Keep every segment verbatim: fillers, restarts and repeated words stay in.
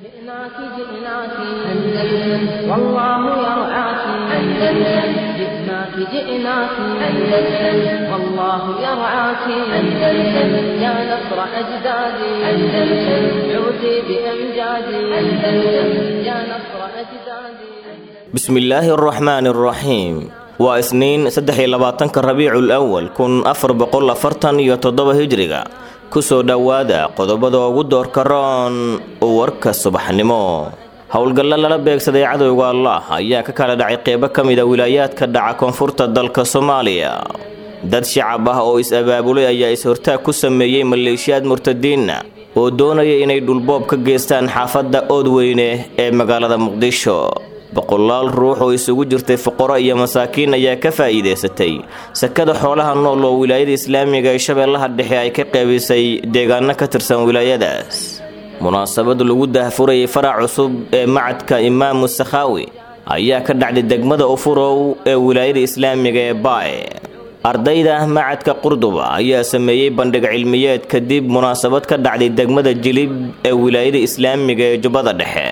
جئناك جئناك أندلس والله يرعاك أندلس جئناك جئناك أندلس والله يرعاك أندلس يا نصر أجدادي أندلس عودي بأمجادي أندلس يا نصر أجدادي بسم الله الرحمن الرحيم وإسنين سدح لباطن كربيع الأول كن أفر بقول فرطن يتضب هجريغا kusoo dhawaada qodobada ugu door karoon warka subaxnimo howlgalla lala beegsaday cadowga Allah ayaa ka kala dhacay qeybo kamid ah wilaayaadka dhaca koonfurta dalka Soomaaliya dad shacab ah oo is abaabulay ayaa is hortaag ku sameeyay maleeshiyad murtadiin oo doonaya inay dhulboob ka geystaan xaafadda Oodweyne ee magaalada Muqdisho boqolaal ruux oo isugu jirtay fuqaro iyo masaakiin ayaa ka faa'iideysatay sakada xoolaha nool oo wilaayada islaamiga ee shabeellaha dhexe ay ka qaybisay deegaano ka tirsan wilaayadaas munaasabad lagu daahfuray farac cusub ee macadka Imaam Sakhawi ayaa ka dhacday degmada Ufurow ee wilaayada islaamiga ee Baay ardayda macadka Qurduba ayaa sameeyay bandhig cilmiyeed kadib munaasabad ka dhacday degmada Jilib ee wilaayada islaamiga ee Jubbada Dhexe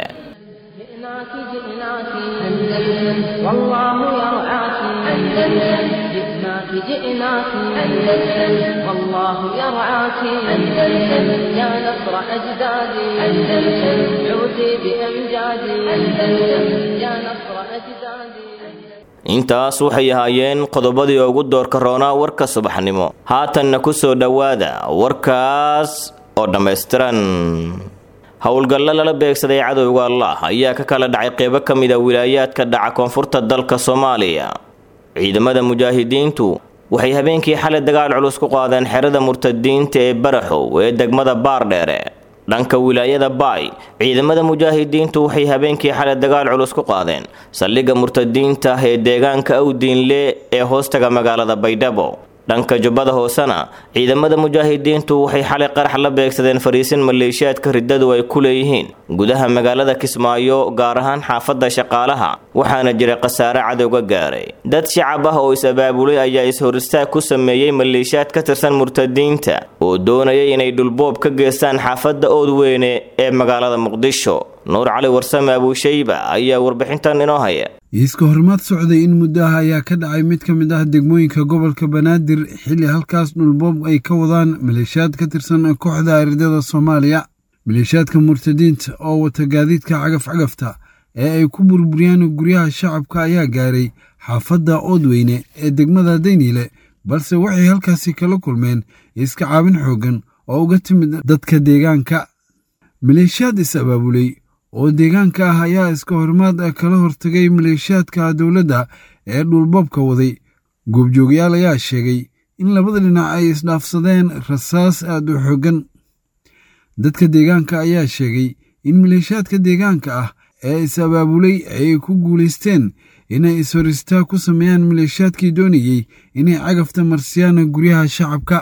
والله يرعاك أندلس جئناك جئناك أندلس والله يرعاك أندلس يا نصر أجدادي أندلس عودي بأمجادي أندلس يا نصر أجدادي intaas waxay ahaayeen qodobadii ugu door karoona warka subaxnimo haatanna ku soo dhawaada warkaas oo dhameystiran howlgalla lala beegsaday cadowga Allah ayaa ka kala dhacay qeybo kamid ah wilaayaadka dhaca koonfurta dalka Soomaaliya ciidamada mujaahidiintu waxay habeenkii xalay dagaal culus ku qaadeen xerada murtadiinta ee Baraxow ee degmada Baardheere dhanka wilaayada Baay ciidamada mujaahidiintu waxay habeenkii xalay dagaal culus ku qaadeen saldhigga murtadiinta ee deegaanka Awdiinle ee hoostaga magaalada Baydhabo dhanka Jubbada Hoosana ciidamada mujaahidiintu waxay xalay qarax la beegsadeen fariisin maleeshiyaadka riddadu ay ku leeyihiin gudaha magaalada Kismaayo gaar ahaan xaafadda Shaqaalaha waxaana jira khasaare cadowga gaaray dad shacab ah oo is abaabulay ayaa is horistaag ku sameeyay maleeshiyaad ka tirsan murtadiinta oo doonaya inay dhulboob ka geystaan xaafadda Oodweyne ee magaalada Muqdisho Nuur Cali Warsame Abu Shayba ayaa warbixintan inoo haya iska hormaad socday in muddaha ayaa ka dhacay mid ka mid ah degmooyinka gobolka Banaadir xilli halkaas dhulboob ay ka wadaan maleeshiyaad ka tirsan kooxda ardayda Soomaaliya maleeshiyaadka murtadiinta oo wata gaadiidka cagaf-cagafta ee ay ku burburiyaan guryaha shacabka ayaa gaaray xaafadda Oodweyne ee degmada Daynile balse waxay halkaasi kala kulmeen iska caabin xoogan oo uga timid dadka deegaanka maleeshiyaad is abaabulay oo deegaanka ah ayaa iska hormaad kala hortagay maleeshiyaadka dawladda ee dhulboobka waday goobjoogayaal ayaa sheegay in labada dhinac ay isdhaafsadeen rasaas aad u xooggan dadka deegaanka ayaa sheegay in maleeshiyaadka deegaanka ah ee is abaabulay ay ku guulaysteen inay is-horistaag ku sameeyaan maleeshiyaadkii doonayey inay cagafta marsiyaan guryaha shacabka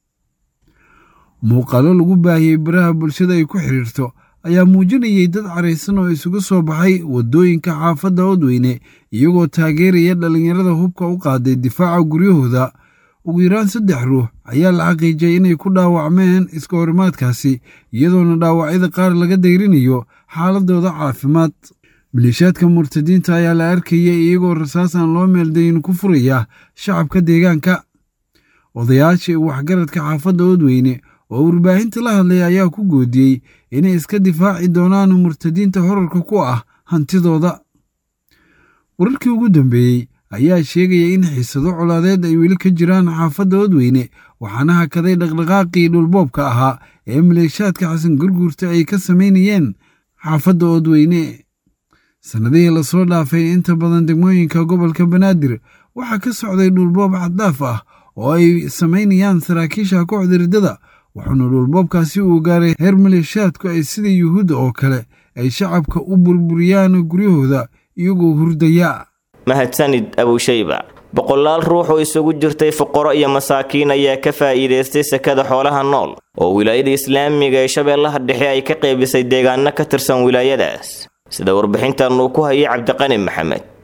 muuqaalo lagu baahiyey baraha bulshada ay ku xiriirto ayaa muujinayay dad caraysan oo isugu soo baxay wadooyinka xaafadda Oodweyne iyagoo taageeraya dhalinyarada hubka u qaaday difaaca guryahooda ugu yaraan saddex ruux ayaa la xaqiijiyay inay ku dhaawacmeen iska hormaadkaasi iyadoona dhaawacyada qaar laga dayrinayo xaaladooda caafimaad maleeshiyaadka murtadiinta ayaa la arkayay iyagoo rasaasaan loo meeldayin ku furaya shacabka deegaanka odayaasha waxgaradka xaafadda Oodweyne oo warbaahinta la hadlay ayaa ku goodiyey inay iska difaaci doonaan murtadiinta horarka ku ah hantidooda wararkii ugu dambeeyey ayaa sheegaya in xiisado colaadeed ay weli ka jiraan xaafadda Oodweyne waxaana hakaday dhaqdhaqaaqii dhulboobka ahaa ee maleeshiyaadka xasan gurguurta ay ka samaynayeen xaafadda Oodweyne sanadihii lasoo dhaafay inta badan degmooyinka gobolka Banaadir waxaa ka socday dhulboob xaddaaf ah oo ay samaynayaan saraakiisha kooxda riddada waxaana dhulboobkaasi uu gaaray heer maleeshiyaadku ay sida yuhuudda oo kale ay shacabka u burburiyaan guryahooda iyagoo hurdaya mahadsanid Abu Shayba boqolaal ruux oo isugu jirtay fuqaro iyo masaakiin ayaa ka faa'iideystay sakada xoolaha nool oo wilaayada islaamiga ee shabeellaha dhexe ay ka qaybisay deegaano ka tirsan wilaayadaas sida warbixintan uu ku hayay Cabdiqani Maxamed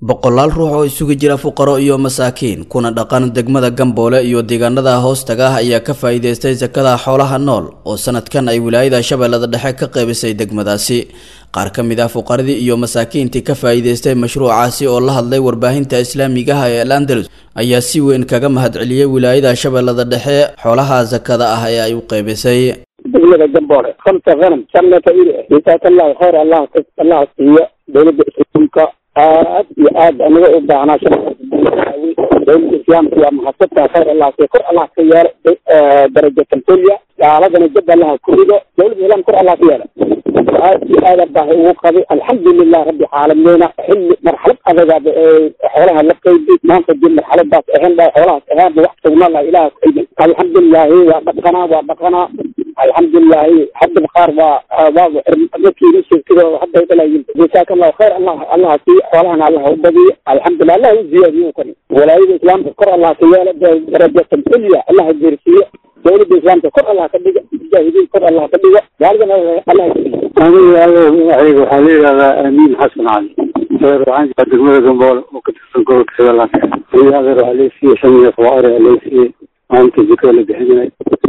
boqolaal ruux oo isugu jira fuqaro iyo masaakiin kuna dhaqan degmada Gamboole iyo deegaanada hoostaga ah ayaa ka faa'iideystay zakada xoolaha nool oo sanadkan ay wilaayada Shabeellada Dhexe ka qaybisay degmadaasi. qaar ka mid ah fuqaradii iyo masaakiintii ka faa'iideystay mashruucaasi oo la hadlay warbaahinta islaamiga ah ee Al-Andalus ayaa si weyn kaga mahadceliyay wilaayada Shabeellada Dhexe xoolaha zakada ah ee ay u qaybisay. degmada Gamboole khamsa ghanam sanata ila intakallahu khayr allah Allah siiyo dawladda islaamka aad iyo aad anaga u baahnaa shaqada dawladda islaamka waa mahadsantahay khayr allah siiyo kor allah ka yeelo darajo tanfiya gaaladana jab allah ku rido dawladda islaamka kor allah ka yeelo aad iyo aad baa ugu qabay alxamdulillah rabbi caalamiina xilli marxalad adaga xoolaha la qaybay maanta dib marxaladaas ahaan baa xoolahaas ahaan wax sugna la ilaaha ku xidhan alxamdulillah waa dhaqana waa dhaqana alxamdulillah hadda qaar waa waa markii shirkado hadda dalayin jazaaka allah khayr allah allah si xoolahana allah u badiyo alxamdulillah allah u ziyaadiyo kan walaayada islaamka kor allah ka yeelo darajo tanfiya allah jirsiyo dawladda islaamka kor allah ka dhigo mujaahidiin kor allah ka dhigo gaalada allah aniga ayuu xaliilada amiin xasan ali waxaan ka degmada Gamboole oo ka tirsan gobolka Shabeellaha Dhexe iyada raalisi shamiyada fawaari raalisi maanta jikada la bixinay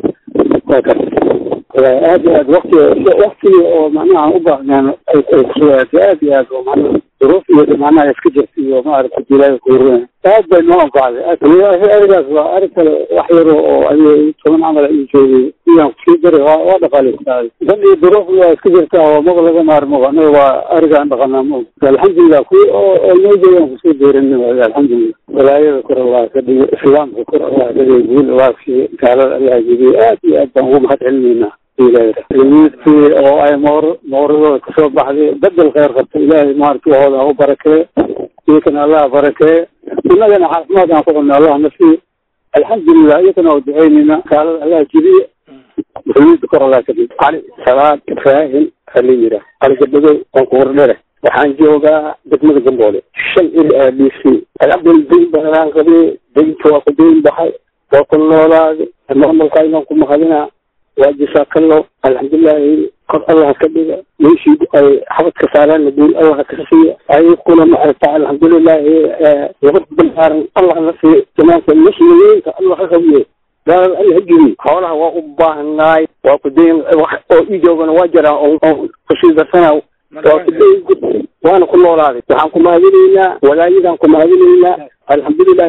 aad aad waqti waqti oo macnaha u baahnaan ay soo aad aad oo macnaha ظروف iyo macnaha iska jirtay iyo ma aragtay ilaahay ku ruuxay aad bay noo qaaday arigaas waa arig kale wax yar oo ay toban camal ay joogay iyo si dar waa dhaqaaleystay dan iyo ظروف waa iska jirtay oo ma laga maarmo anaga waa arigaan dhaqanamo alxamdulillah ku oo noo jeeyan ku soo deerinay alxamdulillah walaayada kor Allah ka dhigo islaamka kor Allah ka dhigo guul waafsi gaalada Allah jibi aad iyo aad baan ugu mahadcelinayna ilaahay oo ay moor moorado ka soo baxday badal khayr qabta ilaahay maarkii hooda u barakay iyakan Allah barakay inagana caafimaad aan ku qodnaa Allah nafsi alxamdulillah iyakan oo duceynina kaalada Allah jibi wuxuu kor Allah ka dhigo ali salaad faahin xaliyira ali gabadho oo ku wardare waxaan joogaa degmada Gamboole shan il A B C alxamdulillah baan qabay deynta waa ku deyn baxay oo ku noolaaday maamulka inaan ku mahadina وجزاك الله الحمد لله قد الله كبير يشيد أي حفظ كسالان نقول الله كسيء أي يكون معرفة الحمد لله يغض بالحار الله نفسه جماعة المسلمين الله كبير قال الهجري حولها وقباه الناي وقدين وإيجوبنا وجرا أو قصيدة سنة وقدين وأنا كل أولادي وحنكم هذينا ولا يدانكم هذينا الحمد لله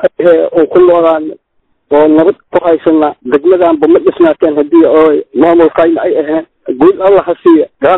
وكل أولادي oo nabad ku haysana degmadan bama dhisnaateen hadii oo maamulkayna ay ahaan guud Allah hasiya gaar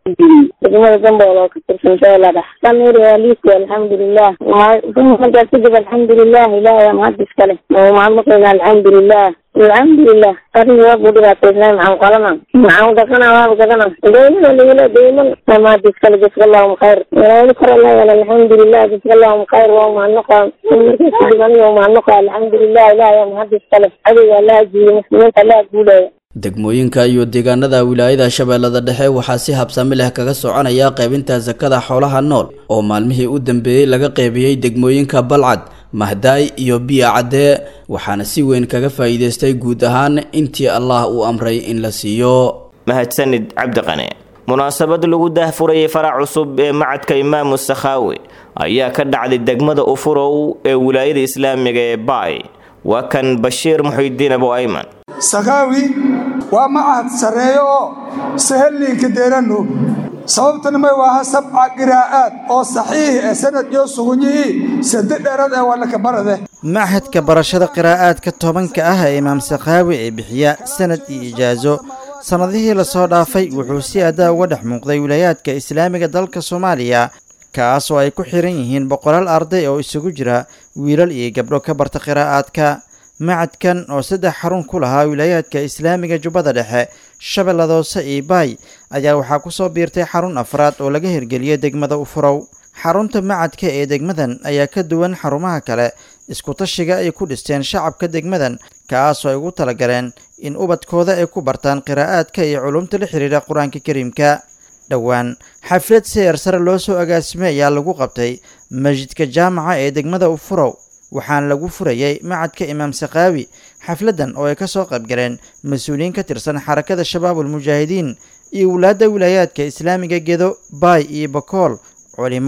degmada Gamboole ka tirsan Shabeellaha Dhexe samir waliis alxamdulillah ma ma jaasida alxamdulillah ilaahay ma hadis kale oo maamulkayna alxamdulillah alxamdulillah ariga budira taasnaa ma qalana ma dhaqana waa dhaqana deeyna leeyla deeyna ma hadis kale jazakallahu khayr wa karallahu alxamdulillah jazakallahu khayr wa ma naqa markii sidaan iyo ma naqa alxamdulillah ilaahay ma hadis kale adiga Allah jiyo muslimiinta la guulay degmooyinka iyo deegaanada wilaayada Shabeellada Dhexe waxaa si habsami leh kaga soconaya qaybinta zakada xoolaha nool oo maalmihii u dambeeyay laga qaybiyay degmooyinka Balcad Mahdaay iyo Biya Cadde waxaana si weyn kaga faa'iideystay guud ahaan intii Allah uu amray in la siiyo. mahadsanid Cabdiqani munaasabad lagu daahfuray farac cusub ee macadka Imaam Sakhawi ayaa ka dhacday degmada Ufurow ee wilaayada Islaamiga ee Baay waa kan Bashiir Muxiidiin Abu Ayman. Sakhawi waa macad sareeyo sahalliinka deerano sababtana ma waa sabca qiraa'at oo saxiix ah sanad iyo sugunyi saddex dheerad ah wala ka barade معهدka barashada qiraa'aadka tobanka ah ee Imaam Sakhawi ee bixiya sanad iyo ijaazo sanadihii la soo dhaafay wuxuu si adaa uga dhex muuqday wilaayadka Islaamiga dalka Soomaaliya kaas oo ay ku xiran yihiin boqolaal arday oo isugu jira wiilal iyo gabdho ka barta qiraa'aadka macadkan oo saddex xarun ku lahaa wilaayadka Islaamiga Jubbada Dhexe Shabeellada Hoose iyo Baay ayaa waxaa ku soo biirtay xarun afraad oo laga hirgeliyay degmada Ufurow xarunta macadka ee degmadan ayaa ka duwan xarumaha kale isku tashiga ay ku dhisteen shacabka degmadan kaas oo ay ugu talagaleen in ubadkooda ay ku bartaan qiraa'aadka iyo culumta la xiriira Quraanka Kariimka dhawaan xaflad seer sare loo soo agaasimay ayaa lagu qabtay masjidka jaamaca ee degmada Ufurow waxaan lagu furayay macadka Imaam Sakhawi xafladan oo ay ka soo qayb galeen mas'uuliyiin ka tirsan xarakada Shabaabul Mujaahidiin iyo walaada wilaayadka Islaamiga Gedo Baay iyo Bakool culimo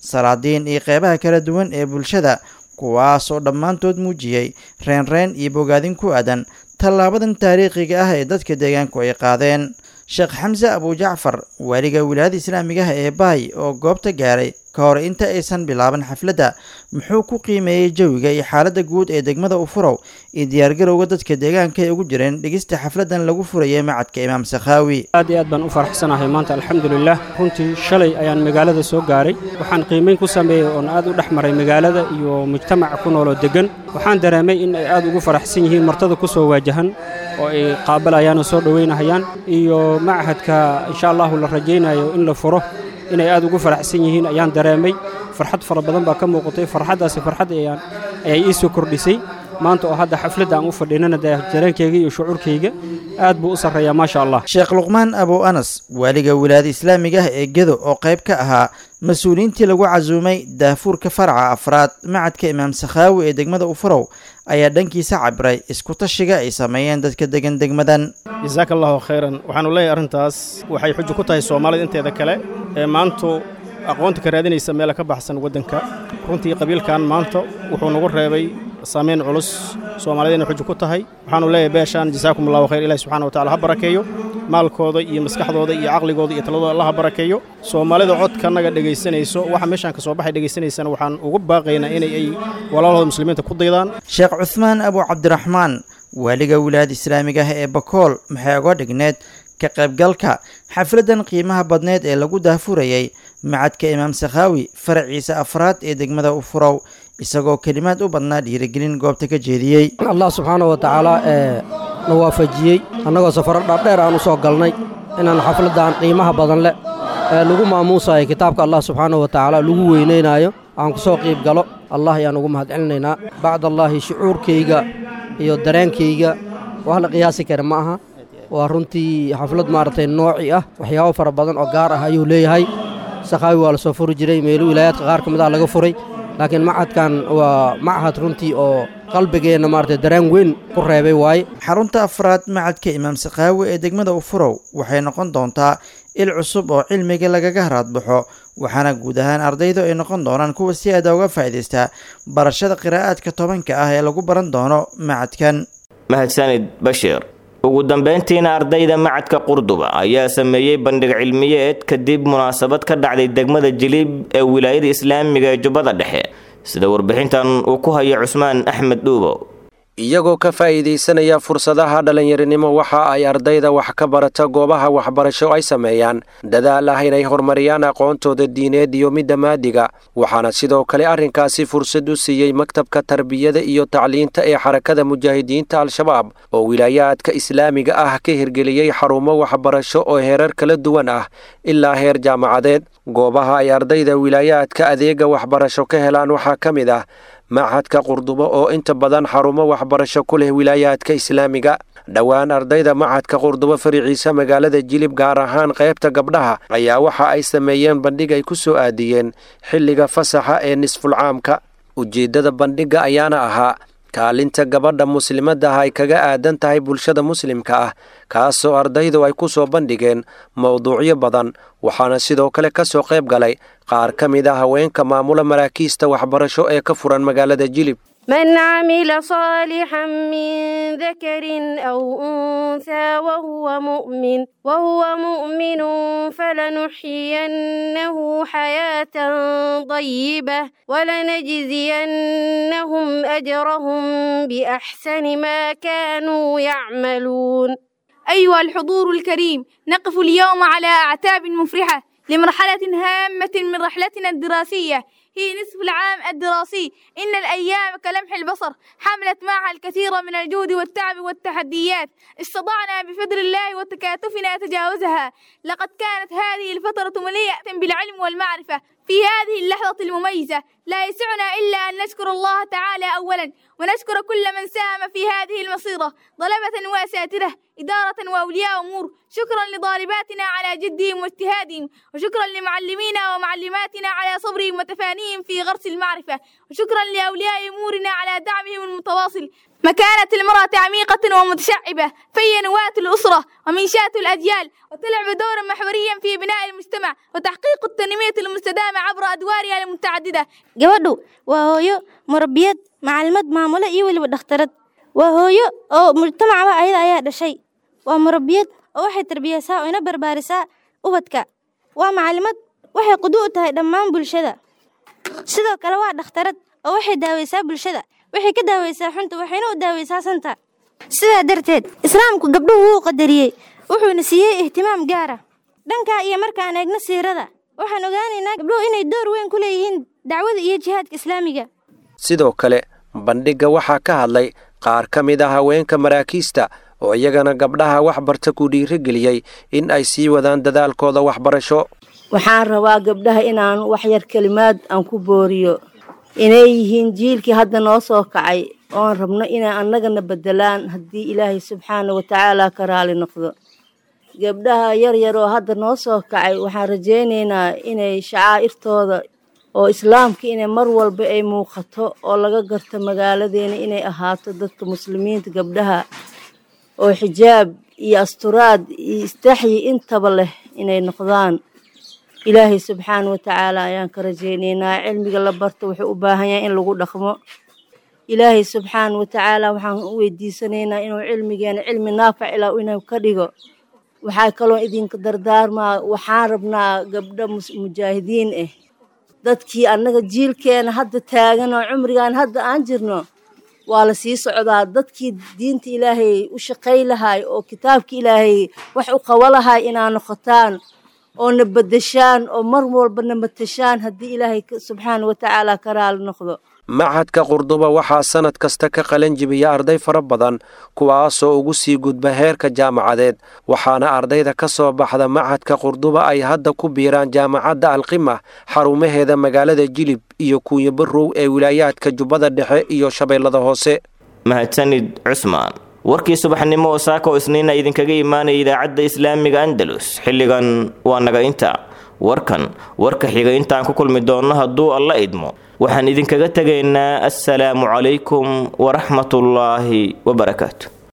salaadiin iyo qeybaha kala duwan ee bulshada kuwaas oo dhammaantood muujiyey reenreen iyo bogaadin ku aadan tallaabadan taariikhiga ah ee dadka deegaanku ay qaadeen sheekh xamse abujacfar waaliga wilaayada islaamigaha ee baay oo goobta gaaray ka hor inta aysan bilaaban xafladda muxuu ku qiimeeyey jawiga iyo xaaladda guud ee degmada ufurow iyo diyaargarowga dadka deegaanka ay ugu jireen dhegista xafladdan lagu furayay macadka imaam sakhaawi aad iyo aad baan u faraxsanahay maanta alxamdulilah runtii shalay ayaan magaalada soo gaaray waxaan qiimeyn ku sameeyey oon aad u dhex maray magaalada iyo mujtamaca ku nooloo degan waxaan dareemay in ay aad ugu faraxsan yihiin martada ku soo waajahan oo ay qaabalayaan oo soo dhoweynahayaan iyo machadka insha allahu la rajaynayo in la furo inay aad ugu faraxsan yihiin ayaan dareemay farxad fara badan baa ka muuqatay farxaddaasi farxad ayaan ayay ii soo kordhisay maanta oo hadda xafladda aan u fadhinana dareenkayga iyo shucuurkayga aad buu u sarreeyaa maasha allah sheekh luqmaan abu anas waaliga wilaayada islaamiga ah ee gedo oo qayb ka ahaa mas-uuliyiintii lagu casuumay daafuurka faraca afraad macadka imaam sakhaawi ee degmada ufurow ayaa dhankiisa cabiray isku tashiga ay sameeyeen dadka degan degmadan jasaaka allahu khayran waxaanu leeyahay arrintaas waxay xujo ku tahay soomaalida inteeda kale ee maantu aqoonta ka raadinaysa meela ka baxsan waddanka runtii qabiilkan maanta wuxuu nagu reebay saamayn culus soomaalidayna xujo ku tahay waxaanu leeyahay beeshaan jasaakum allahu khayr ilahi subxana wa tacala ha barakeeyo maalkooda iyo maskaxdooda iyo caqligooda iyo taladooda allah ha barakeeyo soomaalida codkanaga dhegaysanayso waxa meeshaan ka soo baxay dhegaysanaysana waxaan ugu baaqaynaa inay ay walaalahooda muslimiinta ku daydaan sheekh cuthmaan abu cabdiraxmaan waaliga wilaayada islaamiga ah ee bakool maxay uga dhigneed ka qaybgalka xafladdan qiimaha badneed ee lagu daafurayay macadka imaam sakhaawi faraciisa afraad ee degmada ufurow isagoo kelimaad u badnaa dhiirigelin goobta ka jeediyey allah subxaana wa tacaala ee na waafajiyey annagoo safaro dhaadheer aan u soo galnay inaan xafladdan qiimaha badan leh ee lagu maamuusayo kitaabka allah subxaana wa tacaala lagu weynaynayo aan ku soo qiib galo allah ayaan ugu mahadcelinaynaa bacdallaahi shucuurkayga iyo dareenkayga wax la qiyaasi kara ma aha waa runtii xaflad maaragtay nooci ah waxyaabo fara badan oo gaar ah ayuu leeyahay sakhaawi waa la soo furi jiray meelo wilaayaadka qaar ka mid ah laga furay laakiin macadkan waa machad runtii oo qalbigeenna maaragtay dareen weyn ku reebay waaye xarunta afraad macadka imaam sakhaawi ee degmada ufurow waxay noqon doontaa il cusub oo cilmiga lagaga haraadbaxo waxaana guud ahaan ardaydu ay noqon doonaan kuwa si aada uga faa'iidaystaa barashada qiraa'aadka tobanka ah ee lagu baran doono macadkan mahadsanid bashiir ugu dambeyntiina ardayda macadka qurduba ayaa sameeyey bandhig cilmiyeed kadib munaasabad ka dhacday degmada jiliib ee wilaayada islaamiga ee jubbada dhexe sida warbixintan uu ku hayo cusmaan axmed dhuubo iyagoo ka faa'iidaysanaya fursadaha dhallinyarinimo waxa ay ardayda wax ka barata goobaha waxbarasho ay sameeyaan dadaal ah inay horumariyaan aqoontooda diineed iyo midda maadiga waxaana sidoo kale arrinkaasi fursad u siiyey maktabka tarbiyada iyo tacliinta ee xarakada mujaahidiinta al-shabaab oo wilaayaadka islaamiga ah ka hirgeliyey xarumo waxbarasho oo heerar kala duwan ah ilaa heer jaamacadeed goobaha ay ardayda wilaayaadka adeega waxbarasho ka helaan waxaa ka mid ah machadka qurdubo oo inta badan xarumo waxbarasho ku leh wilaayaadka islaamiga dhowaan ardayda machadka qurdubo fariiciisa magaalada jilib gaar ahaan qaybta gabdhaha ayaa waxa ay sameeyeen bandhig ay ku soo aadiyeen xilliga fasaxa ee nisfulcaamka ujeeddada bandhigga ayaana ahaa kaalinta gabadha muslimadda ah ay kaga aadan tahay bulshada muslimka ah kaasoo ardaydu ay ku soo bandhigeen mowduucyo badan waxaana sidoo kale ka soo qayb galay qaar ka mid ah haweenka maamula maraakiista waxbarasho ee ka furan magaalada jilib من عمل صالحا من ذكر أو أنثى وهو مؤمن وهو مؤمن فلنحيينه حياة طيبة ولنجزينهم أجرهم بأحسن ما كانوا يعملون. أيها الحضور الكريم، نقف اليوم على أعتاب مفرحة لمرحلة هامة من رحلتنا الدراسية هي نصف العام الدراسي. إن الأيام كلمح البصر حملت معها الكثير من الجهد والتعب والتحديات، استطعنا بفضل الله وتكاتفنا تجاوزها. لقد كانت هذه الفترة مليئة بالعلم والمعرفة. في هذه اللحظة المميزة لا يسعنا إلا أن نشكر الله تعالى أولا، ونشكر كل من ساهم في هذه المصيرة، طلبة وأساتذة، إدارة وأولياء أمور. شكرا لضارباتنا على جدهم واجتهادهم، وشكرا لمعلمينا ومعلماتنا على صبرهم وتفانيهم إخوانهم في غرس المعرفة. وشكرا لأولياء أمورنا على دعمهم المتواصل. مكانة المرأة عميقة ومتشعبة، فهي نواة الأسرة ومنشاة الأجيال، وتلعب دورا محوريا في بناء المجتمع وتحقيق التنمية المستدامة عبر أدوارها المتعددة. gabadhu waa hooyo murabbiyad macallimad maamule iyo weliba dhakhtarad waa hooyo oo mujtamacba ayada ayaa dhashay waa murabbiyad oo waxay tarbiyaysaa oo ina barbaarisaa ubadka waa macallimad waxay qudu u tahay dhammaan bulshada sidoo kale waa dhakhtarad oo waxay daaweysaa bulshada waxay ka daaweysaa xunta waxayna u daaweysaa santa sidaa darteed islaamku gabdhuhu wuu qadariyey wuxuuna siiyey ihtimaam gaara dhanka iyo markaan eegno siirada waxaan ogaanaynaa gabdhuhu inay door weyn ku leeyihiin dacwada iyo jihaadka islaamiga sidoo kale bandhigga waxaa ka hadlay qaar ka mid ah haweenka maraakiista oo iyagana gabdhaha waxbarta ku dhiirigeliyey in ay sii wadaan dadaalkooda waxbarasho waxaan rabaa gabdhaha inaan wax yar kalimaad aan ku booriyo inay yihiin jiilkii hadda noo soo kacay oon rabno inay annagana bedelaan haddii ilaahay subxaana wa tacaala ka raali noqdo gabdhaha yar yar oo hadda noo soo kacay waxaan rajaynaynaa inay shacaa'irtooda oo islaamka inay mar walba ay muuqato oo laga garto magaaladeena inay ahaato dadka muslimiinta gabdhaha oo xijaab iyo asturaad iyo istaxyi intaba leh inay noqdaan ilaahay subxaana wa tacaala ayaan ka rajaynaynaa cilmiga la barto wuxuu u baahan yahay in lagu dhaqmo ilaahay subxaana wa tacaala waxaan u weydiisanaynaa inuu cilmigeena cilmi naafic ilaa inuu ka dhigo waxaa kaloo idinka dardaarmaa waxaan rabnaa gabdho mujaahidiin ah dadkii annaga jiilkeena hadda taagan oo cumrigan hadda aan jirno waa la sii socdaa dadkii diinta ilaahay u shaqay lahay oo kitaabka ilaahay wax u qabo lahay inaa noqotaan oo na bedeshaan oo mar walba na matashaan haddii ilaahay subxaana wa tacaala ka raali noqdo machadka qurduba waxaa sanad kasta ka qalan jibiya arday fara badan kuwaasoo ugu sii gudba heerka jaamacadeed waxaana ardayda ka soo baxda machadka qurduba ay hadda ku biiraan jaamacadda alqima xarumaheeda magaalada jilib iyo kuunya barow ee wilaayaadka jubbada dhexe iyo shabeellada hoose mahadsanid cusmaan warkii subaxnimo oo saaka oo isniina idinkaga imaanaya idaacadda islaamiga andalus xilligan waa naga inta warkan warka xiga intaan ku kulmi doonno hadduu alla idmo waxaan idinkaga tegaynaa assalaamu calaykum waraxmatullaahi wabarakaatu